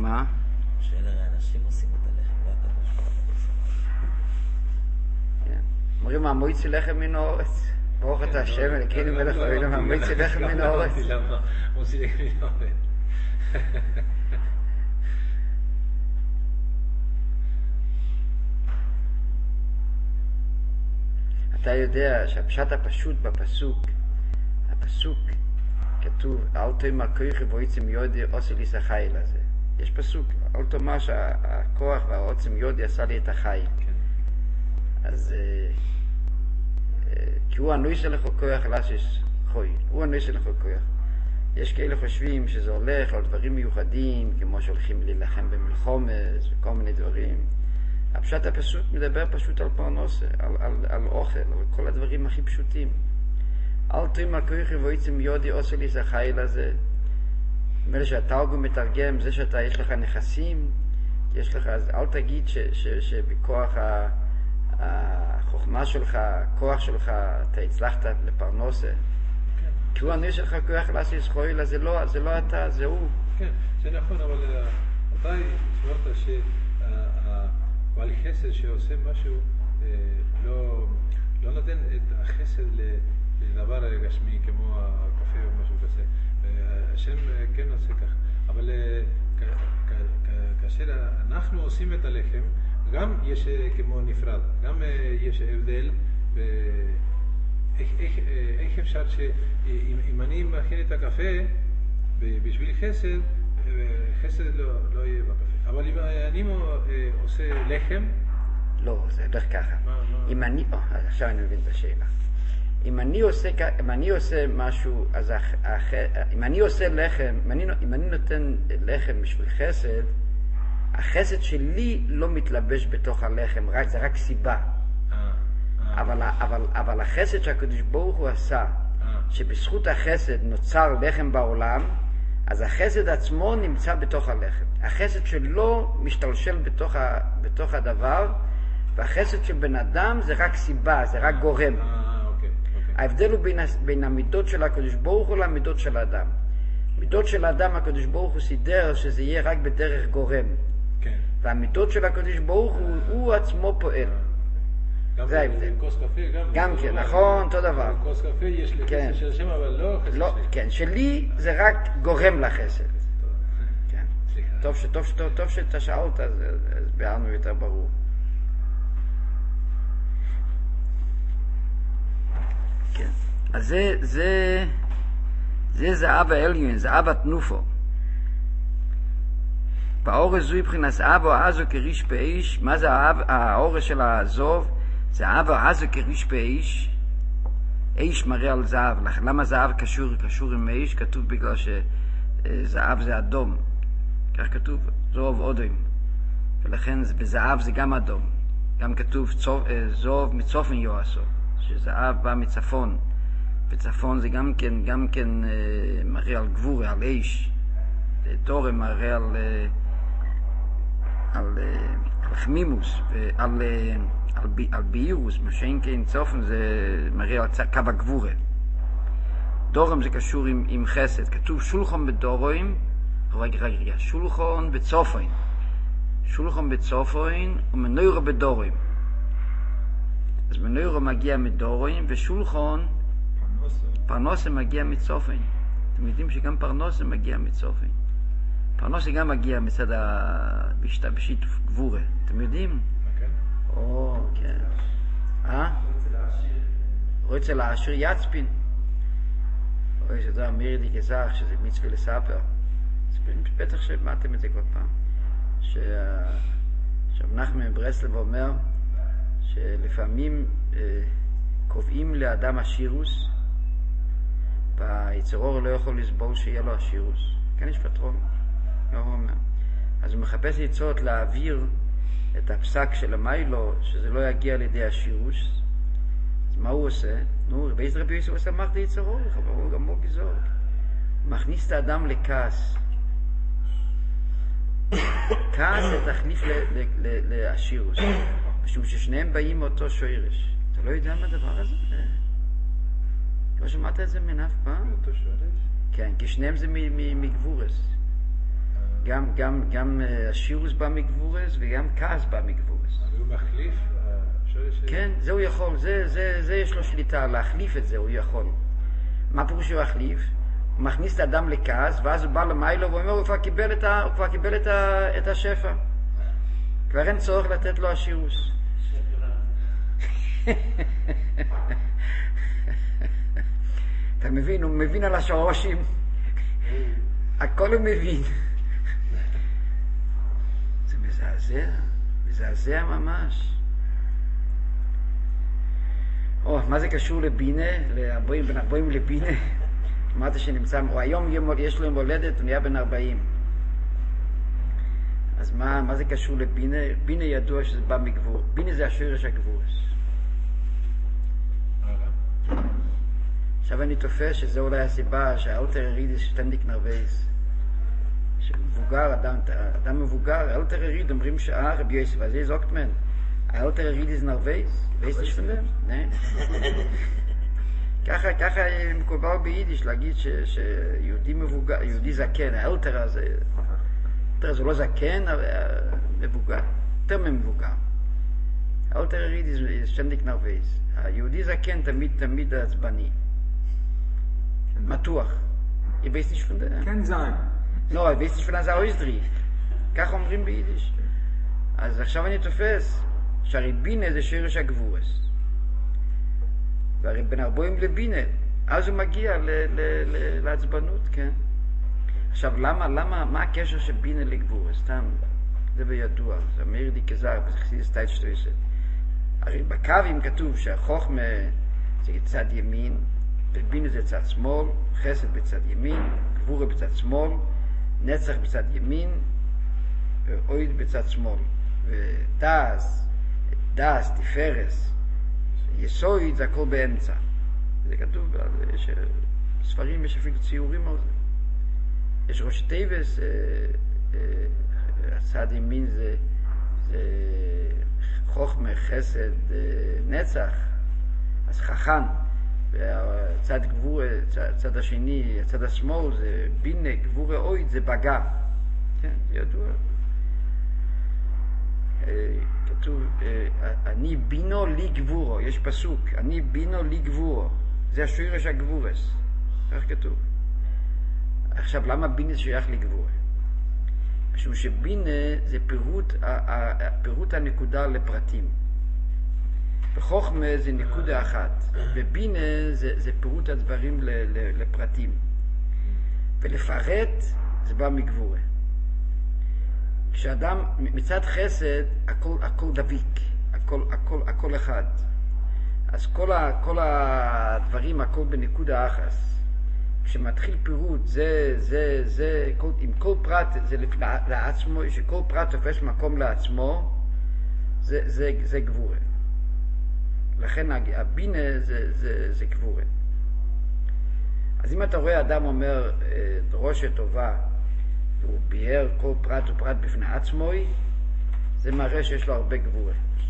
שמה? שאלה האנשים עושים את הלחם, לא הקדוש ברוך הוא. אומרים המויצי לחם מן האורץ. ברוך אתה השם אלוקינו מלך העולם, המויצי לחם מן האורץ. למה? מוציא לחם מן האורץ. אתה יודע שהפשט הפשוט בפסוק, הפסוק כתוב, אל תאמר כוחי ועוצם יודי עושה לי את החיל הזה. יש פסוק, אל תאמר שהכוח והעוצם יודי עשה לי את החיל. אז כי הוא הנוי שלך כוח לעשות חוי, הוא הנוי שלך כוח. יש כאלה חושבים שזה הולך על דברים מיוחדים, כמו שהולכים להילחם במלחומס וכל מיני דברים. הפשט הפסוק מדבר פשוט על פרנסה, על אוכל, על כל הדברים הכי פשוטים. אל תאמר כוחי ועוצם יודי עושה לי את החיל הזה. אומר שהתרגום מתרגם, זה שאתה יש לך נכסים, יש לך, אז אל תגיד שבכוח החוכמה שלך, הכוח שלך, אתה הצלחת לפרנסה. כי הוא הנוי שלך כוח לעשות חויל, אז זה לא אתה, זה הוא. כן, זה נכון, אבל אתה הסברת שבעל חסד שעושה משהו לא נותן את החסד לדבר גשמי כמו הקפה או משהו כזה. השם כן עושה כך, אבל כאשר אנחנו עושים את הלחם, גם יש כמו נפרד, גם יש הבדל. איך אפשר שאם אני מכין את הקפה בשביל חסד, חסד לא יהיה בקפה, אבל אם אני עושה לחם, לא, זה הולך ככה. אם אני, עכשיו אני מבין את השאלה. אם אני עושה משהו, אז אם אני עושה לחם, אם אני נותן לחם בשביל חסד, החסד שלי לא מתלבש בתוך הלחם, זה רק סיבה. אבל החסד שהקדוש ברוך הוא עשה, שבזכות החסד נוצר לחם בעולם, אז החסד עצמו נמצא בתוך הלחם. החסד שלו משתלשל בתוך הדבר, והחסד של בן אדם זה רק סיבה, זה רק גורם. ההבדל הוא בין המידות של הקדוש ברוך הוא למידות של האדם. מידות של האדם הקדוש ברוך הוא סידר שזה יהיה רק בדרך גורם. והמידות של הקדוש ברוך הוא עצמו פועל. זה ההבדל. כוס קפה גם כן, נכון, אותו דבר. כוס קפה יש לי חסד של השם, אבל לא חסד שלי. כן, שלי זה רק גורם לחסד. טוב שאתה שאלת, אז הסברנו יותר ברור. כן. אז זה זהב העליון, זהב התנופו. באורס זו מבחינת אבו עזו כריש באש. מה זה האורס של הזוב? זה אבו עזו כריש באש. אש מראה על זהב. למה זהב קשור עם אש? כתוב בגלל שזהב זה אדום. כך כתוב, זוב אודם. ולכן בזהב זה גם אדום. גם כתוב זוב מצופן יועסו, שזהב בא מצפון. וצפון זה גם כן מראה על גבורה, על אש. דורם מראה על חמימוס ועל בהירוס, מה שאין כן צופן זה מראה על קו הגבורה. דורם זה קשור עם חסד. כתוב שולחון בדורוים, רגע, שולחון בצופן. שולחון בצופן ומנוירו בדורוים. אז מנוירו מגיע מדורוים, ושולחון פרנסה מגיע מצופן. אתם יודעים שגם פרנסה מגיע מצופן. פרנסה גם מגיע מצד בשיתוף גבורה. אתם יודעים? כן. רוצה לעשיר יצפין. שזה אמיר לי כזך, שזה מצווה לספר. בטח שמעתם את זה כל פעם. נחמן מברסלב אומר שלפעמים קובעים לאדם השירוס, ביצרור לא יכול לסבול שיהיה לו השירוס. כן, יש פטרון. לא אומר. אז הוא מחפש ליצות להעביר את הפסק של המיילו, שזה לא יגיע לידי השירוס. אז מה הוא עושה? באיזה רבי יוסף עושה מח ליצרור, הוא גם לא גזור. הוא מכניס את האדם לכעס. כעס זה תחליף להשירוס. משום ששניהם באים מאותו שורש. אתה לא יודע מה הדבר הזה? לא שמעת את זה מן אף פעם? אותו שורש? כן, כי שניהם זה מגבורס. גם השירוס בא מגבורס וגם כעס בא מגבורס. אבל הוא מחליף, השורש... כן, זה הוא יכול, זה יש לו שליטה, להחליף את זה הוא יכול. מה פירוש שהוא יחליף? הוא מכניס את האדם לכעס, ואז הוא בא למיילו ואומר, הוא כבר קיבל את השפע. כבר אין צורך לתת לו השירוס. אתה מבין, הוא מבין על השורשים. הכל הוא מבין. זה מזעזע ממש. מה זה קשור לבינה, בין 40 לבינה? אמרתי שנמצא, היום יש לו יום הולדת, הוא נהיה בן 40. אז מה זה קשור לבינה? בינה ידוע שזה בא מגבור. בינה זה השורש הגבורס. עכשיו אני תופס שזה אולי הסיבה שהאלטר הרידיס שטנדיק נרוויס. שמבוגר, אדם מבוגר, אלטר הריד אומרים רבי יוסף, אז זה זוקט מן. האלטר הרידיס נרוויס, weißt du von dem? Nein. ככה מקובל ביידיש להגיד שיהודי מבוגר, יהודי זקן, האלטר הזה לא זקן, אבל מבוגר, יותר ממבוגר. האלטר הרידיס שטנדיק נרוויס. היהודי זקן תמיד עצבני. מתוח. Ich weiß nicht von der... kann sein. לא, ich weiß nicht von der Ausdruck. כך אומרים ביידיש. אז עכשיו אני תופס שהרי בינה זה שורש הגבורס. והרי בין 40 לבינה, אז הוא מגיע לעצבנות, כן? עכשיו, מה הקשר של בינה לגבורס? סתם, זה בידוע, זה מאיר לי כזר, זה חסידס טייט שטויסט. הרי בקווים כתוב שהחוכמה זה צד ימין, בינה זה צד שמאל, חסד בצד ימין, גבורה בצד שמאל, נצח בצד ימין, ואויד בצד שמאל. ודאס, תפרס, יסויד, זה הכל באמצע. זה כתוב, יש ספרים, יש אפילו ציורים על זה. יש ראש טייבס, הצד ימין זה חוכמה, חסד, נצח, אז חכם. והצד גבורה, הצד השני, הצד השמאל זה בינה, גבורה אויד, זה בגה. כן, זה ידוע. כתוב, אני בינו לי גבורו, יש פסוק, אני בינו לי גבורו. זה השורש הגבורס. כך כתוב. עכשיו, למה בינה שייך לגבורה? משום שבינה זה פירוט הנקודה לפרטים. בחוכמה זה נקודה אחת, ובינה זה פירוט הדברים לפרטים. ולפרט זה בא מגבורה. כשאדם מצד חסד, הכל דביק, הכל אחד. אז כל הדברים, הכל בנקודה אחת. כשמתחיל פירוט, עם כל פרט, זה לעצמו, שכל פרט תופס מקום לעצמו, זה גבורה. לכן הבינה זה גבורה. אז אם אתה רואה אדם אומר דרושה טובה, והוא ביאר כל פרט ופרט בפני עצמו, זה מראה שיש לו הרבה גבורה.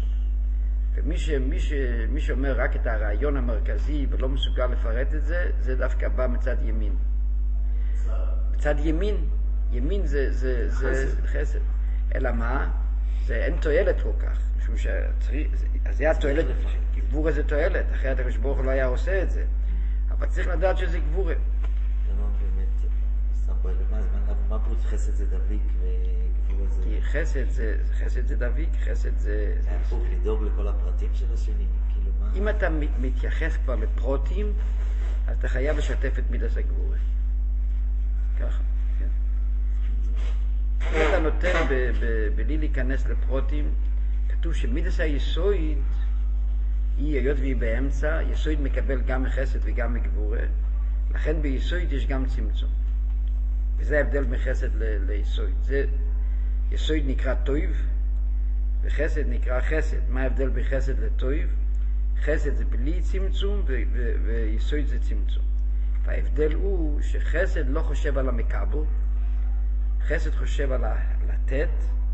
ומי שאומר רק את הרעיון המרכזי ולא מסוגל לפרט את זה, זה דווקא בא מצד ימין. מצד ימין, ימין זה חסד. אלא מה? זה אין תועלת כל כך. משום אז זה התועלת, גבורה זה תועלת, אחרת הקדוש ברוך הוא לא היה עושה את זה. אבל צריך לדעת שזה גבורה. למה באמת, סתם פה, מה פירוש חסד זה דביק וגבורה זה... כי חסד זה דביק, חסד זה... זה הפוך לדאוג לכל הפרטים של השני, כאילו מה... אם אתה מתייחס כבר לפרוטים, אז אתה חייב לשתף את מידס הגבורה. ככה, כן. אם אתה נותן בלי להיכנס לפרוטים, כתוב שמידס היסויד היא, היות והיא באמצע, יסויד מקבל גם מחסד וגם מגבורה, לכן ביסויד יש גם צמצום. וזה ההבדל מחסד ליסויד. יסויד נקרא טויב, וחסד נקרא חסד. מה ההבדל בחסד לטויב? חסד זה בלי צמצום, ויסויד זה צמצום. וההבדל הוא שחסד לא חושב על המקבל, חסד חושב על לתת,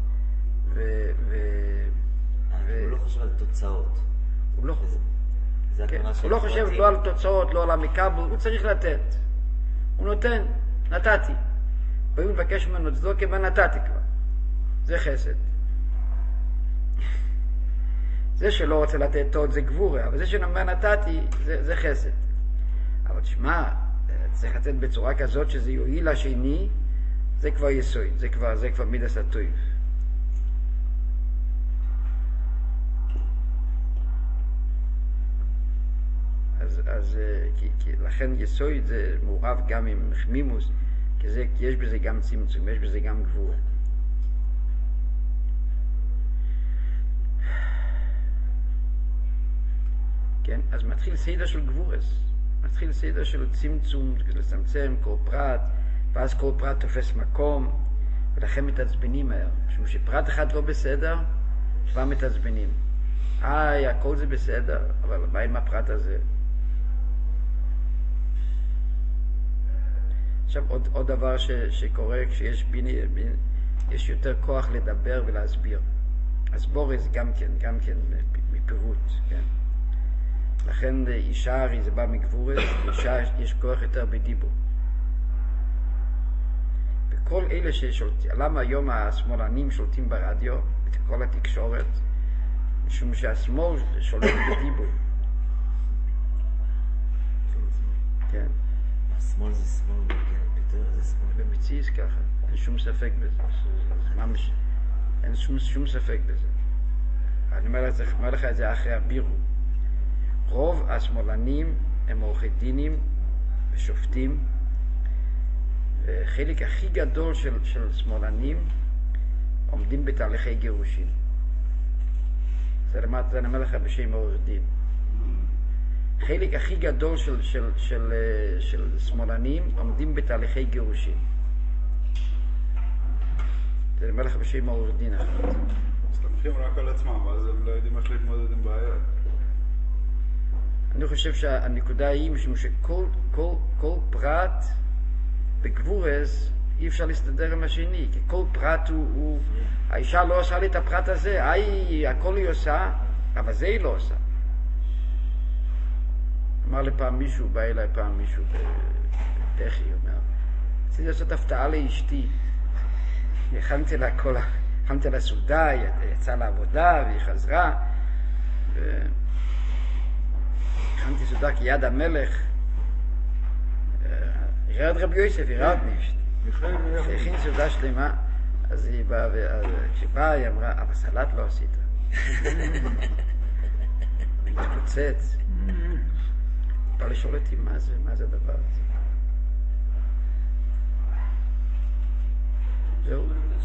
הוא לא חושב על תוצאות. הוא לא חושב לא על תוצאות, לא על המקבל, הוא צריך לתת. הוא נותן, נתתי. והוא מבקש ממנו צדוקה ונתתי כבר. זה חסד. זה שלא רוצה לתת טוב זה גבורה, אבל זה שאומר נתתי זה חסד. אבל תשמע, צריך לתת בצורה כזאת שזה יועיל לשני, זה כבר יסוד, זה כבר מידס הטוב. אז כי לכן יסוד זה מעורב גם עם חמימוס, כי יש בזה גם צמצום, יש בזה גם גבורה. כן, אז מתחיל סדר של גבורס, מתחיל סדר של צמצום, לצמצם כל פרט, ואז כל פרט תופס מקום, ולכן מתעצבנים מהר. משום שפרט אחד לא בסדר, כבר מתעצבנים. הכל זה בסדר, אבל מה עם הפרט הזה? עכשיו עוד דבר שקורה כשיש יש יותר כוח לדבר ולהסביר. אז בורס גם כן מפירוט, כן? לכן אישה הרי זה בא מגבורס, אישה יש כוח יותר בדיבור. וכל אלה ששולטים, למה היום השמאלנים שולטים ברדיו, את כל התקשורת? משום שהשמאל שולט בדיבור. כן. השמאל זה שמאל, פתאום זה שמאל. במציאות ככה, אין שום ספק בזה. אין שום ספק בזה. אני אומר לך את זה אחרי הבירו. רוב השמאלנים הם עורכי דינים ושופטים, וחלק הכי גדול של שמאלנים עומדים בתהליכי גירושים. זה אני אומר לך בשם עורך דין. חלק הכי גדול של שמאלנים עומדים בתהליכי גירושים. זה אני אומר לך בשם עורך דין. מסתמכים רק על עצמם, אז הם לא יודעים איך להתמודד עם בעיה. אני חושב שהנקודה היא משום שכל פרט בגבורס אי אפשר להסתדר עם השני, כי כל פרט האישה לא עושה לי את הפרט הזה, הכל היא עושה, אבל זה היא לא עושה. אמר לי פעם מישהו, בא אליי פעם מישהו בטכי, אומר, רציתי לעשות הפתעה לאשתי, הכנתי לה סעודה, היא יצאה לעבודה והיא חזרה, הכנתי סעודה כיד המלך, ירד רבי יוסף, ירד נשת. הכין סעודה שלמה, אז היא באה, כשבאה היא אמרה, אבל סלט לא עשית. היא מתפוצץ. בא לשאול אותי מה זה הדבר הזה. זהו.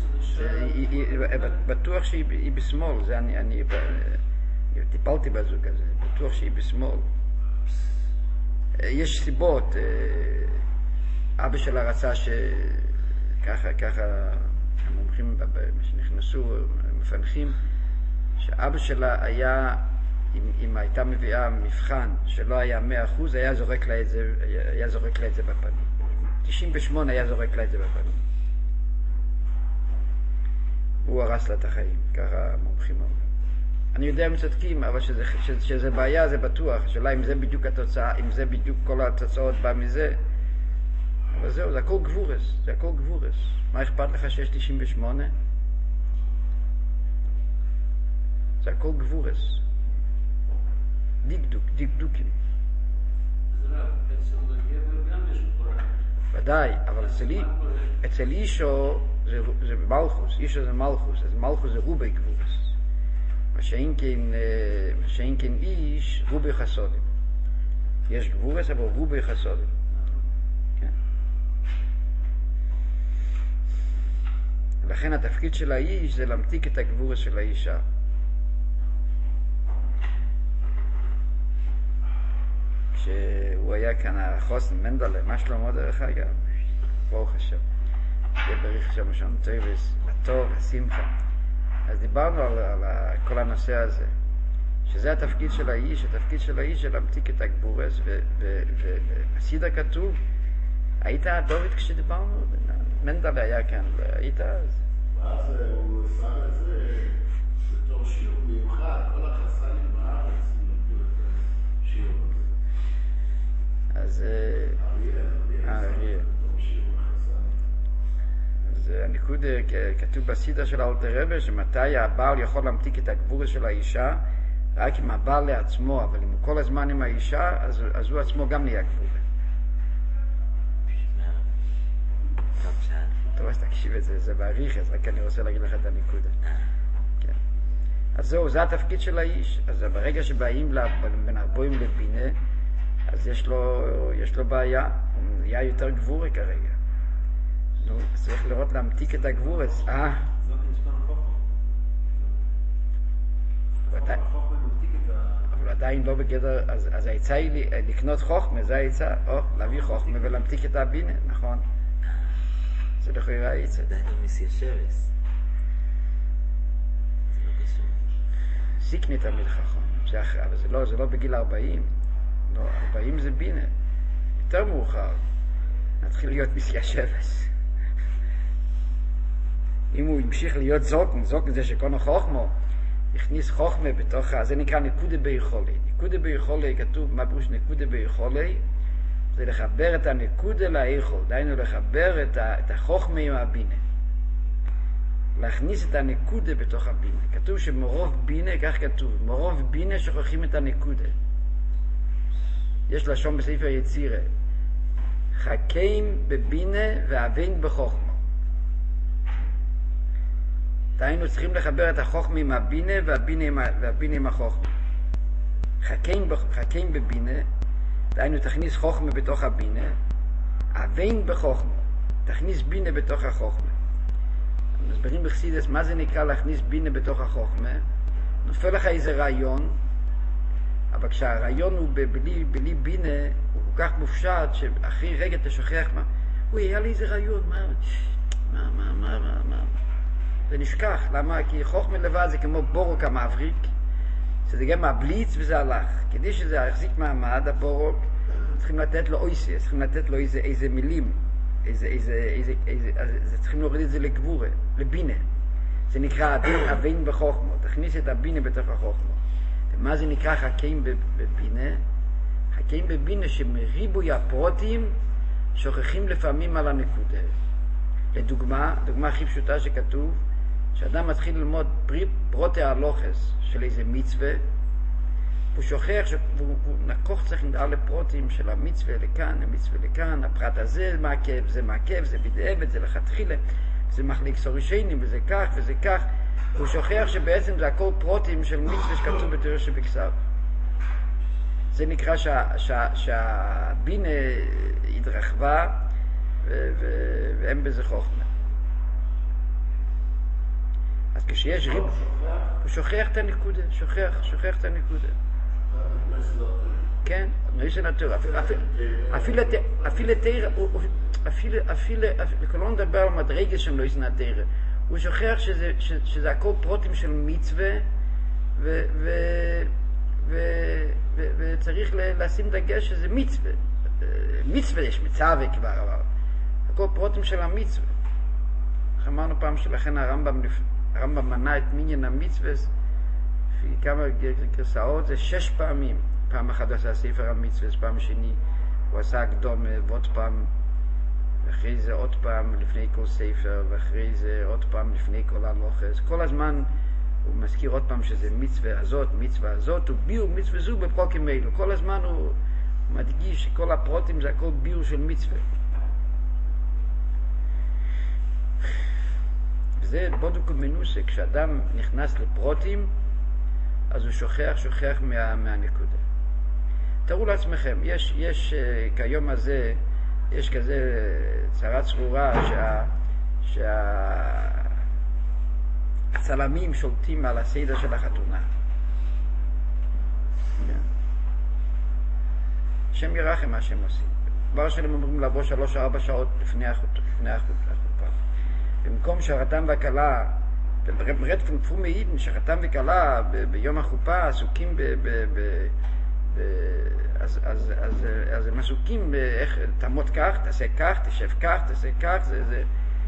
בטוח שהיא בשמאל, זה אני טיפלתי בזוג הזה, בטוח שהיא בשמאל. יש סיבות, אבא שלה רצה שככה המומחים שנכנסו מפנחים, שאבא שלה היה, אם הייתה מביאה מבחן שלא היה 100%, היה זורק לה את זה בפנים. 98 היה זורק לה את זה בפנים. הוא הרס לה את החיים, ככה המומחים אומרים. אני יודע אם צודקים, אבל שזה בעיה זה בטוח, השאלה אם זה בדיוק התוצאה, אם זה בדיוק כל התוצאות בא מזה, אבל זהו, זה הכל גבורס, זה הכל גבורס. מה אכפת לך שיש 98? זה הכל גבורס. דקדוקים. ודאי, אבל אצל אישו זה מלכוס, אישו זה מלכוס, אז מלכוס זה רובי גבורס. מה שאין כן איש, רובי חסודים. יש גבורס, אבל רובי חסודים. כן. לכן התפקיד של האיש זה להמתיק את הגבורס של האישה. כשהוא היה כאן החוסן, מנדלה, מה שלמה דרך אגב? ברוך השם. זה בריך שם שם טויבס, הטוב, השמחה. אז דיברנו על כל הנושא הזה, שזה התפקיד של האיש, התפקיד של האיש זה להמתיק את הגבורס, ובסידה כתוב, היית דוד כשדיברנו? מנדלה היה כאן, היית אז? ואז הוא שם את זה בתור שיעור מיוחד, כל החסנים בארץ נתנו את השיעור הזה. אז... אריה, בתור שיעור החסנים. אז הניקוד כתוב בסידר של האלטר רבי, שמתי הבעל יכול להמתיק את הגבורה של האישה, רק אם הבעל לעצמו, אבל אם הוא כל הזמן עם האישה, אז הוא עצמו גם נהיה גבורה. טוב, אז תקשיב את זה, זה בעריך, אז רק אני רוצה להגיד לך את הניקודה. כן. אז זהו, זה התפקיד של האיש. אז ברגע שבאים בין הרבוים לבינה, אז יש לו בעיה, הוא נהיה יותר גבורה כרגע. נו, צריך לראות להמתיק את הגבורה. זאת נשמע חוכמה ממתיק את אבל עדיין לא בגדר, אז העצה היא לקנות חוכמה, זה העצה, או להביא חוכמה ולהמתיק את הבינה, נכון? זה לכאורה העצה. עדיין לא מסיישבס. זה לא קשור. סיקני תמיד חכם, אבל זה לא בגיל 40. לא, 40 זה בינה. יותר מאוחר. נתחיל להיות מסיישבס. אם הוא המשיך להיות זוקן זה שקונו חוכמו, הכניס חוכמה בתוך, זה נקרא נקודה ביכולי. נקודה ביכולי, כתוב מה פירוש נקודה ביכולי, זה לחבר את הנקודה לאיכול, דיינו לחבר את החוכמה עם הבינה. להכניס את הנקודה בתוך הבינה. כתוב שמרוב בינה, כך כתוב, מרוב בינה שוכחים את הנקודה. יש לשון בספר יצירה, חכים בבינה ואבין בחוכמה. דיינו צריכים לחבר את החוכמה עם הבינה והבינה עם החוכמה. חכים בבינה, דיינו תכניס חוכמה בתוך הבינה, אבין בחוכמה, תכניס בינה בתוך החוכמה. מסברים בחסידות מה זה נקרא להכניס בינה בתוך החוכמה. נופל לך איזה רעיון, אבל כשהרעיון הוא בלי בינה, הוא כל כך מופשט שאחרי רגע תשכח מה. היה לי איזה רעיון, מה. זה נשכח, למה? כי חוכמה לבד זה כמו בורוק המבריק, שזה גם הבליץ וזה הלך. כדי שזה יחזיק מעמד, הבורוק, צריכים לתת לו אויסי, צריכים לתת לו איזה מילים, צריכים להוריד את זה לגבורה, לבינה. זה נקרא אבין בחוכמה, תכניס את הבינה בתוך החוכמה. ומה זה נקרא חכים בבינה? חכים בבינה שמריבוי הפרוטים שוכחים לפעמים על הנקודה. לדוגמה, דוגמה הכי פשוטה שכתוב, שאדם מתחיל ללמוד פרוטי הלוחס של איזה מצווה, הוא שוכח שהוא נקוך צריך לדעת לפרוטים של המצווה לכאן, המצווה לכאן, הפרט הזה מעכב, זה בדאבת, זה לכתחילה, זה מחליק סורישיינים, וזה כך וזה כך, הוא שוכח שבעצם זה הכל פרוטים של מצווה שכתוב בתורה שבכתב. זה נקרא שהבינה התרחבה, ואין בזה חוכמה. אז כשיש ריב, הוא שוכח את הנקודה, שוכח את הנקודה. כן, נעיש הנתורה. אפילו לא נדבר על מדרגה שם לא יש נתורה. הוא שוכח שזה הכל פרוטים של מצווה, וצריך לשים דגש שזה מצווה. מצווה יש מצווה כבר, אבל הכל פרוטים של המצווה. אמרנו פעם שלכן הרמב"ם מנה את מניין המצווה, לפי כמה גרסאות, זה 6 פעמים. פעם אחת עשה ספר המצווה, פעם שני הוא עשה הקדומה, ועוד פעם, ואחרי זה עוד פעם לפני כל ספר, ואחרי זה עוד פעם לפני כל הלוחס. כל הזמן הוא מזכיר עוד פעם שזה מצווה הזאת, הוא ביור מצווה זו בפרוקים אלו. כל הזמן הוא מדגיש שכל הפרוטים זה הכל ביור של מצווה. וזה בודוק ומנוסה, כשאדם נכנס לפרוטים, אז הוא שוכח מהנקודה. תראו לעצמכם, יש כיום הזה, יש כזה צרה צרורה שהצלמים שולטים על הסדר של החתונה. השם ירחם מה שהם עושים. דבר שהם אומרים לבוא 3-4 שעות לפני החופה. במקום שהחתן והכלה, ברט פונקפו מעידן, שהחתן וכלה ביום החופה עסוקים אז הם עסוקים איך תעמוד כך, תעשה כך, תשב כך, תעשה כך, זה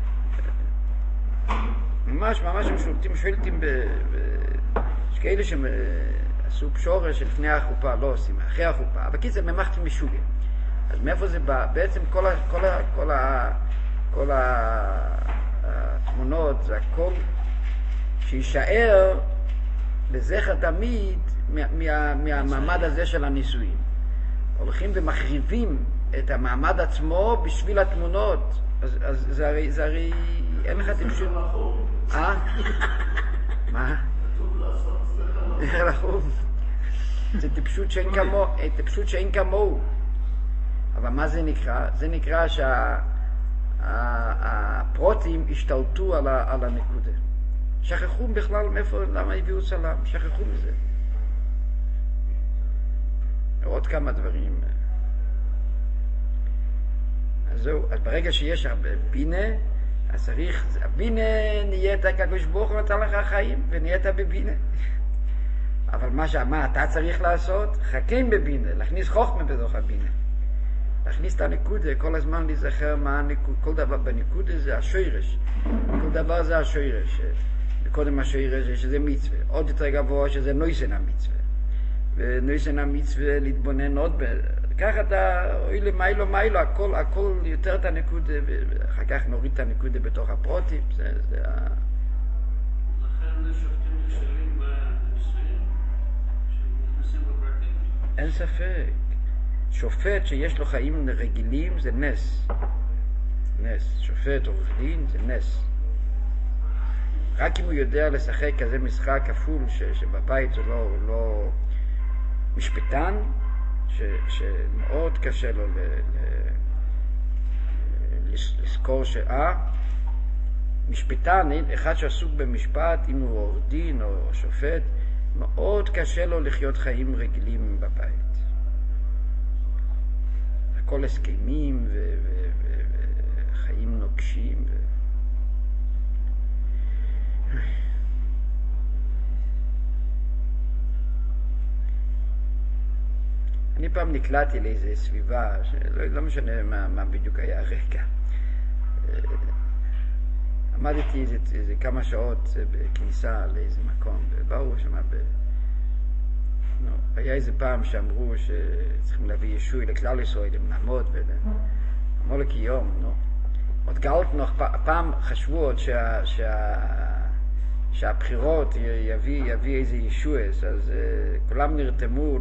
ממש הם שולטים יש כאלה שעשו פשורה שלפני החופה, לא עושים, אחרי החופה, אבל כי זה ממחתי משוגע. אז מאיפה זה בא? בעצם כל התמונות, זה הכל שישאר לזכר תמיד מהמעמד הזה של הנישואים. הולכים ומחריבים את המעמד עצמו בשביל התמונות, אז זה הרי אין לך טיפשות. מה? זה טיפשות שאין כמוהו. אבל מה זה נקרא? זה נקרא שהפרוטים השתלטו על הנקודה. שכחו בכלל מאיפה, למה הביאו צלם, שכחו מזה. עוד כמה דברים. אז זהו, אז ברגע שיש הרבה בינה, אז צריך, הבינה נהיית כקדוש ברוך הוא נתן לך חיים, ונהיית בבינה. אבל מה אתה צריך לעשות? חכים בבינה, להכניס חוכמה בתוך הבינה. להכניס את הנקודה, כל הזמן להיזכר מה הנקודה, כל דבר בנקודה זה השורש. כל דבר זה השורש. קודם השורש שזה מצווה. עוד יותר גבוה שזה נויסן המצווה. ונויסן המצווה להתבונן עוד ככה אתה, אוי למיילו, הכל יותר את הנקודה, ואחר כך נוריד את הנקודה בתוך הפרוטים, זה לכן שופטים נכשלים בנישואים, שנכנסים בפרטים? אין ספק. שופט שיש לו חיים רגילים זה נס. נס. שופט עורך דין זה נס. רק אם הוא יודע לשחק כזה משחק כפול, שבבית הוא לא משפטן, שמאוד קשה לו לזכור משפטן, אחד שעסוק במשפט, אם הוא עורך דין או שופט, מאוד קשה לו לחיות חיים רגילים בבית. הכל הסכמים וחיים נוקשים. אני פעם נקלעתי לאיזו סביבה, לא משנה מה בדיוק היה הרקע. עמדתי איזה כמה שעות בכניסה לאיזה מקום, ובאו שם היה איזה פעם שאמרו שצריכים להביא ישוי לכלל ישראל, הם נעמוד אמרו לקיום, עוד גאות פעם חשבו עוד שהבחירות יביא איזה ישועס, אז כולם נרתמו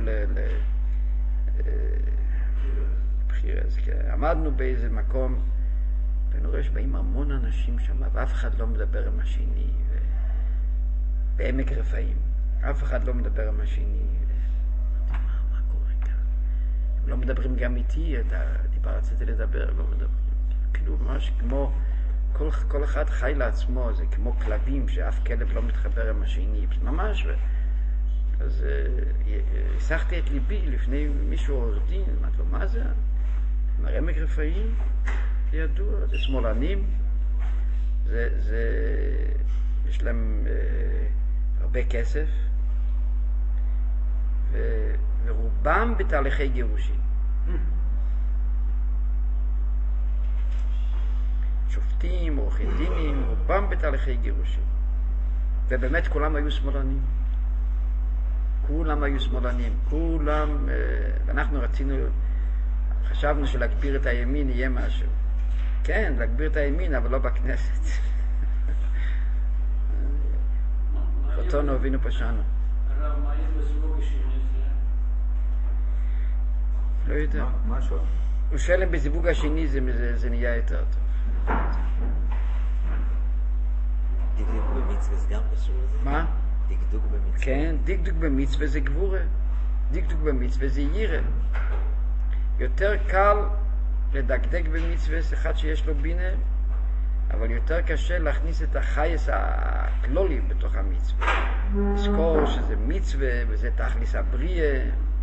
לבחירס. עמדנו באיזה מקום ואני רואה שבאים המון אנשים שם ואף אחד לא מדבר עם השני, בעמק רפאים אף אחד לא מדבר עם השני. מה קורה כאן? הם לא מדברים גם איתי, רציתי לדבר, לא מדברים. כאילו ממש כמו כל אחד חי לעצמו, זה כמו כלבים שאף כלב לא מתחבר עם השני, ממש. אז הסחתי את ליבי לפני מישהו עורך דין, אמרתי לו, מה זה? עמק רפאים, זה ידוע, זה שמאלנים, יש להם הרבה כסף, ורובם בתהליכי גירושים. שופטים, עורכי דינים, רובם בתהליכי גירושים. ובאמת כולם היו שמאלנים. כולם היו שמאלנים. כולם, ואנחנו חשבנו שלהגביר את הימין יהיה משהו. כן, להגביר את הימין, אבל לא בכנסת. חתונו הבינו פשענו. הרב, מה יהיה בזיווג השני? לא יודע. מה שואל? הוא שואל אם בזיווג השני זה נהיה יותר טוב. דקדוק במצווה זה גם קשור לזה? מה? דקדוק במצווה? כן, דקדוק במצווה זה גבורה. דקדוק במצווה זה יראה. יותר קל לדקדק במצווה אחד שיש לו בינה, אבל יותר קשה להכניס את החייס הכלולי בתוך המצווה. לזכור שזה מצווה וזה תכליס הבריאה.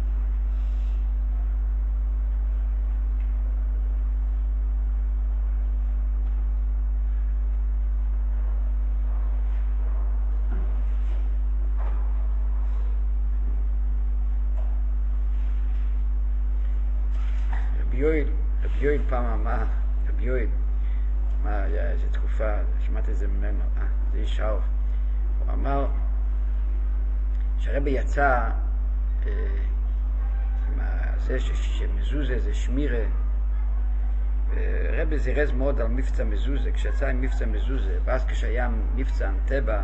רבי יואל פעם אמר, רבי יואל, היה איזו תקופה, שמעתי את זה ממנו, זה איש אהוב. הוא אמר שהרבי יצא עם זה שמזוזה זה שמירה, רבי זירז מאוד על מבצע מזוזה, כשיצא עם מבצע מזוזה, ואז כשהיה מבצע אנטבה,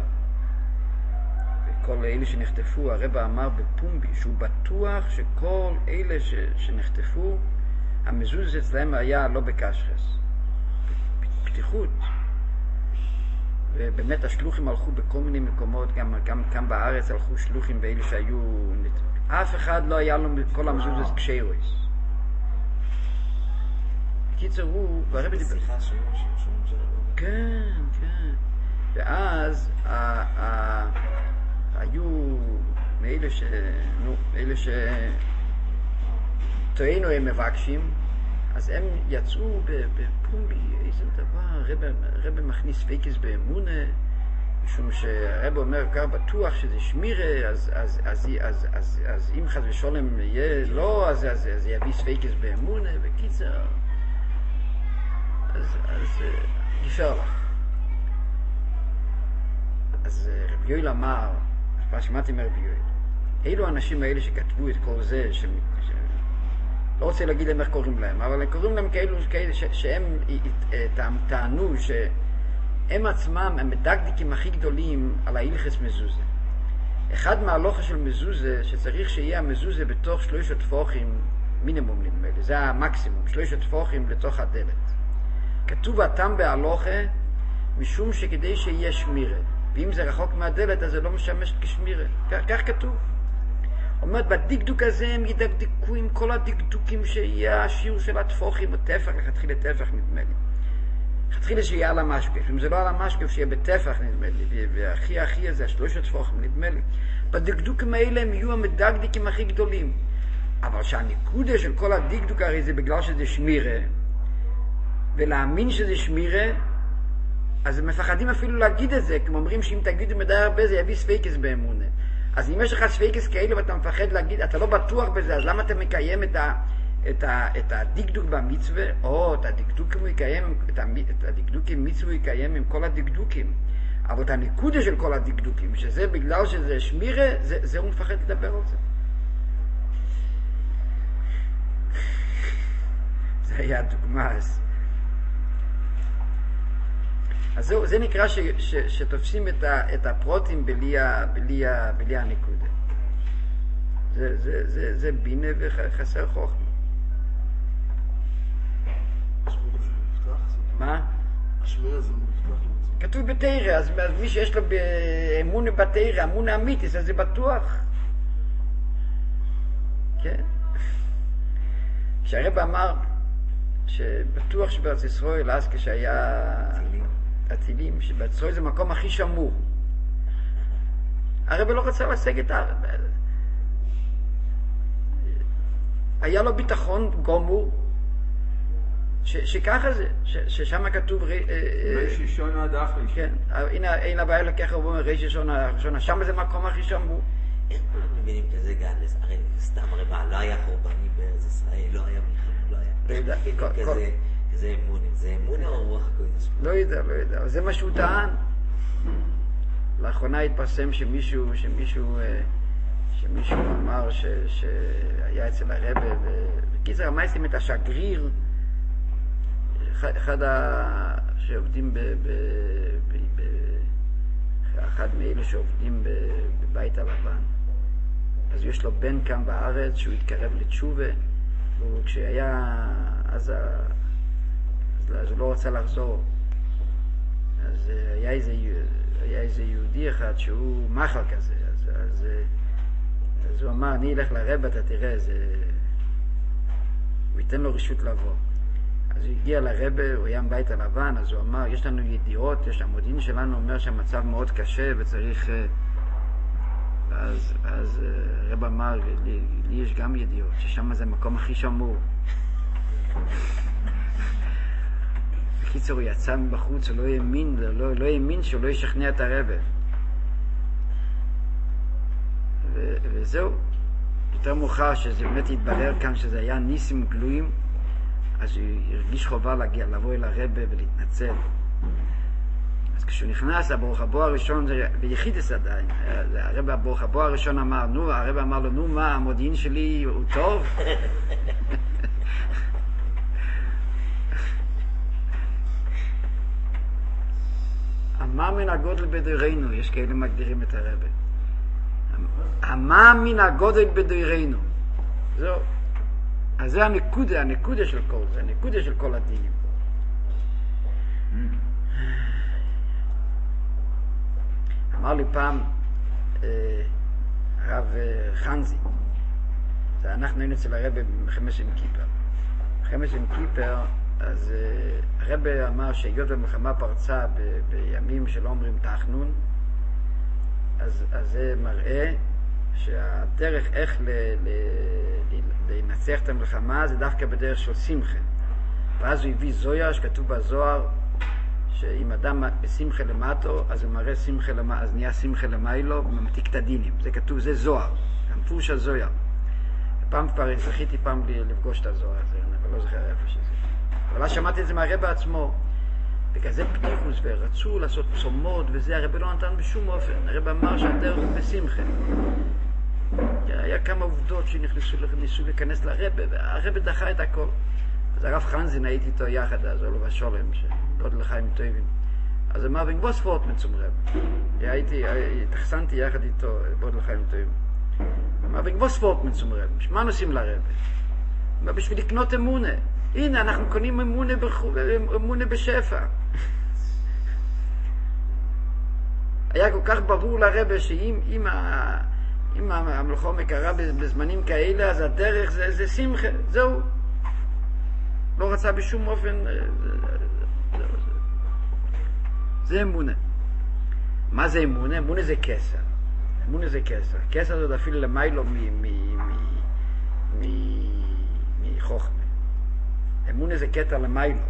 וכל אלה שנחטפו, הרבי אמר בפומבי, שהוא בטוח שכל אלה שנחטפו, המזוזה אצלהם היה לא בקשחס, פתיחות. ובאמת השלוחים הלכו בכל מיני מקומות, גם כאן בארץ הלכו שלוחים ואלה שהיו, אף אחד לא היה לו כל המזוזה קשיירויס. בקיצר הוא, והרבי דיבר. שיחה שומעים כן, כן. ואז היו מאלה שטוענו הם מבקשים, אז הם יצאו בפומבי, איזה דבר, רבי מכניס פייקס באמונה, משום שהרבי אומר כך בטוח שזה שמירה, אז אם חס ושולם יהיה לא, אז יביא פייקס באמונה, בקיצר. אז גישר לך. אז רבי יואל אמר, כבר שמעתי מרבי יואל, אילו האנשים האלה שכתבו את כל זה, לא רוצה להגיד להם איך קוראים להם, אבל קוראים להם כאלו שהם טענו שהם עצמם הם מדקדקים הכי גדולים על ההלכס מזוזה. אחד מההלוכה של מזוזה שצריך שיהיה המזוזה בתוך 3 טפוחים מינימום נדמה לי, זה המקסימום, 3 טפוחים לתוך הדלת. כתוב הטעם בהלוכה משום שכדי שיהיה שמירה, ואם זה רחוק מהדלת אז זה לא משמש כשמירה, כך כתוב. אומרת, בדקדוק הזה הם ידקדקו עם כל הדקדוקים שיהיה השיעור של הטפוחים, או טפח, לכתחילה טפח נדמה לי. לכתחילה שיהיה על המשקף, אם זה לא על המשקף שיהיה בטפח נדמה לי, והכי הזה, 3 טפוחים נדמה לי. בדקדוקים האלה הם יהיו המדקדקים הכי גדולים. אבל שהנקודה של כל הדקדוק הרי זה בגלל שזה שמירה, ולהאמין שזה שמירה, אז הם מפחדים אפילו להגיד את זה, כי הם אומרים שאם תגידו מדי הרבה זה יביא ספייקס באמונה. אז אם יש לך ספייקס כאלה ואתה מפחד להגיד, אתה לא בטוח בזה, אז למה אתה מקיים את הדקדוק במצווה, או את הדקדוקים הוא יקיים, את הדקדוקים מצווה הוא יקיים עם כל הדקדוקים. אבל את הנקודה של כל הדקדוקים, שזה בגלל שזה שמירה, זה הוא מפחד לדבר על זה. זה היה הדוגמה. אז זהו, זה נקרא שתופסים את הפרוטים בלי הנקודה. זה בינה וחסר חוכמה. מה? השמירה זה מובטח. כתוב בתורה, אז מי שיש לו אמונה בתורה, אמונה אמיתית, אז זה בטוח. כן? כשהרב אמר שבטוח שבארץ ישראל, אז כשהיה הצילים, שבארץ ישראל זה מקום הכי שמור. הרב לא רצה להשיג את הרב. היה לו ביטחון גומור, שככה זה, ששם כתוב ריש ראשונה עד אחרי. כן, הנה אין הבעיה לקחת ואומר ריש ראשונה, שם זה מקום הכי שמור. איך כולם מבינים כזה גדלס? הרי סתם, הרי מה, לא היה חורבני בארץ ישראל, לא היה מלחמה, לא היה... כזה אמונה, זה אמונה או רוח הקודש? לא יודע, אבל זה מה שהוא טען. לאחרונה התפרסם שמישהו אמר שהיה אצל הרב, ובקיצר המייסים את השגריר, אחד שעובדים אחד מאלו שעובדים בבית הלבן, אז יש לו בן כאן בארץ שהוא התקרב לתשובה, וכשהיה אז הוא לא רצה לחזור, אז היה איזה יהודי אחד שהוא מחל כזה, אז הוא אמר, אני אלך לרב, אתה תראה, הוא ייתן לו רשות לבוא. אז הוא הגיע לרבה, הוא היה בבית הלבן, אז הוא אמר, יש לנו ידיעות, המודיעין שלנו אומר שהמצב מאוד קשה וצריך... אז הרב אמר, לי יש גם ידיעות, ששם זה המקום הכי שמור. בקיצור, הוא יצא מבחוץ, הוא לא האמין שהוא לא ישכנע את הרבה. וזהו, יותר מאוחר שזה באמת התברר כאן שזה היה ניסים גלויים, אז הוא הרגיש חובה לבוא אל הרבה ולהתנצל. אז כשהוא נכנס, הברוך הבוא הראשון, זה ביחידס עדיין, הרבה הברוך הבוא הראשון אמר, הרבה אמר לו, מה, המודיעין שלי הוא טוב? מה מן הגודל בדורנו, יש כאלה מגדירים את הרב. מה מן הגודל בדורנו. זהו. אז זה הנקודה של כל זה, הנקודה של כל הדינים. אמר לי פעם הרב חנזי, אנחנו היינו אצל הרב בחמש עם כיפר. בחמש עם כיפר, אז הרב אמר שהיות במלחמה פרצה בימים שלא אומרים תחנון, אז זה מראה שהדרך איך לנצח את המלחמה זה דווקא בדרך של שמחה. ואז הוא הביא זויה שכתוב בזוהר שאם אדם בשמחה למטו, אז הוא מראה שמחה למטו, אז נהיה שמחה למיילו וממתיק את הדינים. זה כתוב, זה זוהר, המפורש הזויה. פעם כבר זכיתי פעם לפגוש את הזוהר הזה, אבל לא זוכר איפה שזה. אבל אז שמעתי את זה מהרב בעצמו, וכזה פתיחוס ורצו לעשות צומות וזה, הרב לא נתן בשום אופן. הרב אמר שהדרך הוא בשמחה. היה כמה עובדות שניסו להיכנס לרב, והרב דחה את הכל. אז הרב חנזין הייתי איתו יחד, אז הוא לא בשולם, שעוד לחיים טובים. אז אמר, ונגבוס פורט מצום רב. התחסנתי יחד איתו, בעוד לחיים טובים. אמר, ונגבוס פורט מצום רב. מה נוסעים לרב? אמר, בשביל לקנות אמונה. הנה, אנחנו קונים אמונה בשפע. היה כל כך ברור לרב שאם המלחמה קרה בזמנים כאלה, אז הדרך זה שמחה, זהו. לא רצה בשום אופן, זה אמונה. מה זה אמונה? אמונה זה כסר. אמונה זה כסר. כסר זה אפילו למיילו מחוכמה. אמונה זה קטר למיילו.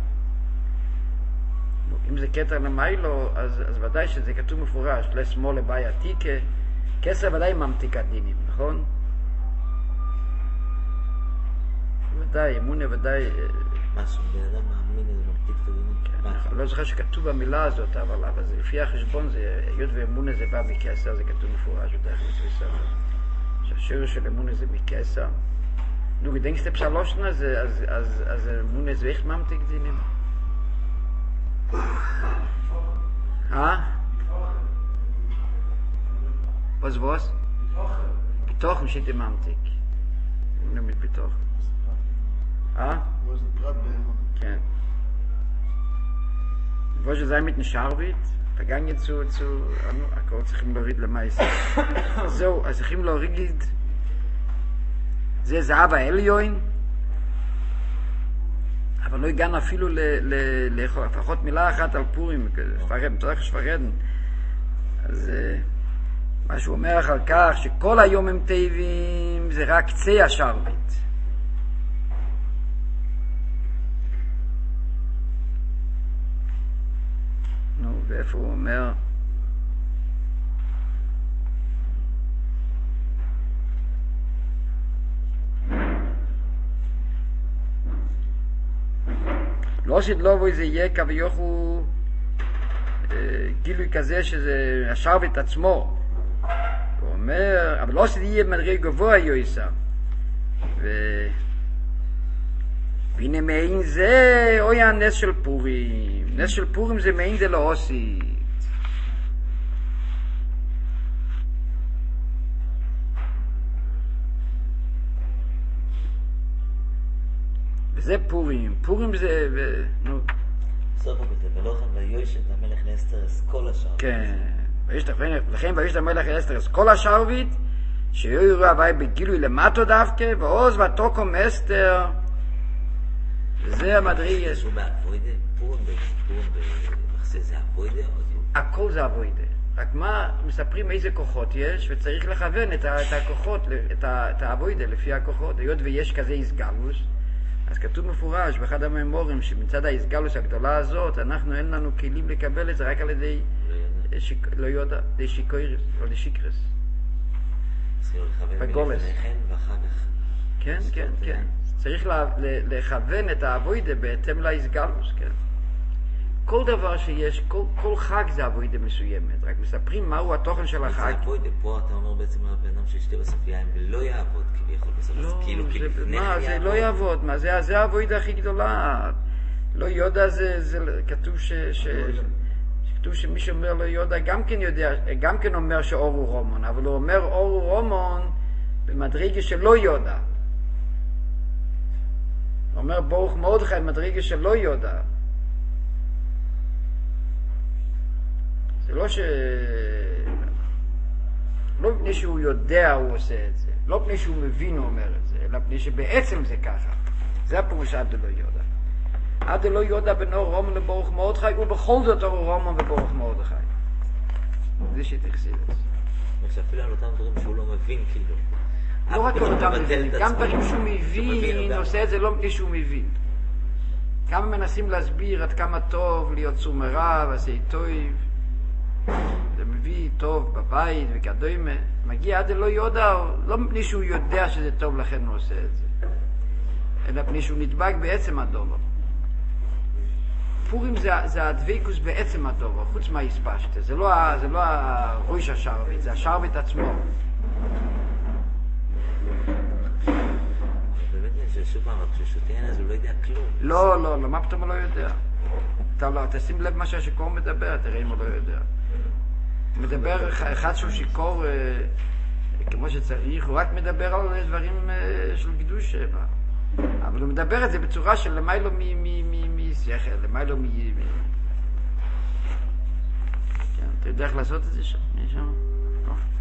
אם זה קטר למיילו, אז ודאי שזה כתוב מפורש, לשמאל לבאי עתיקה. כסר ודאי ממתיק הדינים, נכון? ודאי, אמונה ודאי... משהו, בן אדם מאמין איזה ממתיק את הדינים. אני לא זוכר שכתוב במילה הזאת, אבל זה לפי החשבון, היות ואמונה זה בא מכסר, זה כתוב מפורש, ודאי מצווה. שהשיר של אמונה זה מכסר. נו, gedenkst du Psaloshen, als Mune ist echt mamtig dienen? Was? Bitochen steht im Mamtig. Nur mit Bitochen. Wo ist das gerade bei? כן. wo je sein mit dem Scharbit, vergangen zu הכל צריכים להוריד למעשה. זהו, אז צריכים להוריד זה זהב העליון, אבל לא הגענו אפילו לפחות מילה אחת על פורים, צריך שפרדן. אז מה שהוא אומר אחר כך, שכל היום הם טבעים, זה רק קצה השרבית. נו, ואיפה הוא אומר? לא שדלו וזה יהיה כביוכו גילוי כזה שזה השרבית עצמו. הוא אומר, אבל לא שיהיה מדרגה גבוה יויסה. והנה מעין זה, אוי הנס של פורים. נס של פורים זה מעין זה לא עושי. וזה פורים. פורים זה... נו. סוף בזה, ולא ויושת המלך לאסתרס כל השרבית. כן. לכן ויושת המלך לאסתרס כל השרבית, שיהיו הווי בגילוי למטו דווקא, ועוז ותוקום אסתר. וזה המדריג. הוא באבוידה? פורים במחסה זה אבוידה? הכל זה אבוידה. רק מה, מספרים איזה כוחות יש, וצריך לכוון את הכוחות, את האבוידה לפי הכוחות. היות ויש כזה איסגלוס, אז כתוב מפורש באחד הממורים שמצד האיסגלוס הגדולה הזאת, אנחנו אין לנו כלים לקבל את זה רק על ידי לא יודע, די שיקוירס או די שיקרס. בגולס. כן. צריך לכוון את האבוידה בהתאם לאיסגלוס, כן. כל דבר שיש, כל חג זה אבוידה מסוימת, רק מספרים מהו התוכן של החג. זה אבוידה, פה אתה אומר בעצם הבן אדם שישתה בסוף יין ולא יעבוד כביכול בסוף, אז כאילו לפני מה, זה לא יעבוד, מה, זה האבוידה הכי גדולה. לא יודע, זה כתוב כתוב שמי שאומר לא יודע גם כן יודע, גם כן אומר שאור הוא רומון, אבל הוא אומר אור הוא רומון במדרגה שלא יודע. הוא אומר ברוך מרדכי במדרגה שלא יודע. זה לא לא מפני שהוא יודע הוא עושה את זה, לא מפני שהוא מבין הוא אומר את זה, אלא מפני שבעצם זה ככה. זה הפירוש עד דלא יודע. עד דלא יודע בין אור רומון לברוך מרדכי, ובכל זאת אור רומון וברוך מרדכי. זה שתחסיד את זה. שאפילו על אותם דברים שהוא לא מבין, כאילו. לא רק על אותם מבין, גם דברים שהוא מבין, עושה את זה לא מפני שהוא מבין. כמה מנסים להסביר עד כמה טוב להיות סומרה ועשה טוב. זה מביא טוב בבית וכדומה. מגיע עד לא יודע, לא מפני שהוא יודע שזה טוב לכן הוא עושה את זה. אלא מפני שהוא נדבק בעצם הדובר. פורים זה הדבקות בעצם הדובר, חוץ מההספשטה. זה לא הראש השרבית, זה השרבית עצמו. באמת ששוב פעם, כששוטיין אז הוא לא יודע כלום. לא, מה פתאום הוא לא יודע? תשים לב מה שהשיקור מדבר, תראה אם הוא לא יודע. הוא מדבר אחד שהוא שיקור כמו שצריך, הוא רק מדבר על דברים של קידוש שבא. אבל הוא מדבר את זה בצורה של למיילו משכל, למיילו כן, אתה יודע איך לעשות את זה שם?